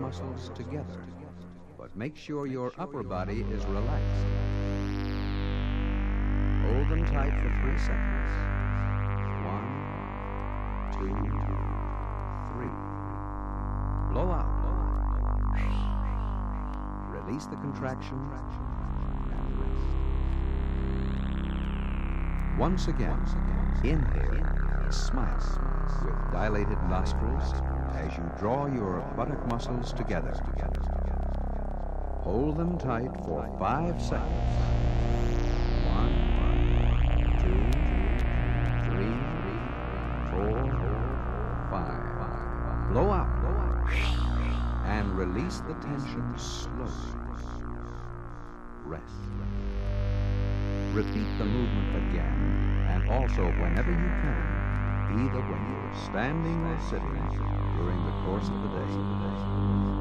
muscles together, but make sure your upper body is relaxed. Hold them tight for 3 seconds. 1, 2, 3. Blow out. Release the contraction and rest. Once again, inhale, smile with dilated nostrils as you draw your buttock muscles together. Hold them tight for 5 seconds. 1, 2, 3, 4, 5. Blow out and release the tension slowly. Rest. Repeat the movement again, and also whenever you can, either when you're standing or sitting during the course of the day.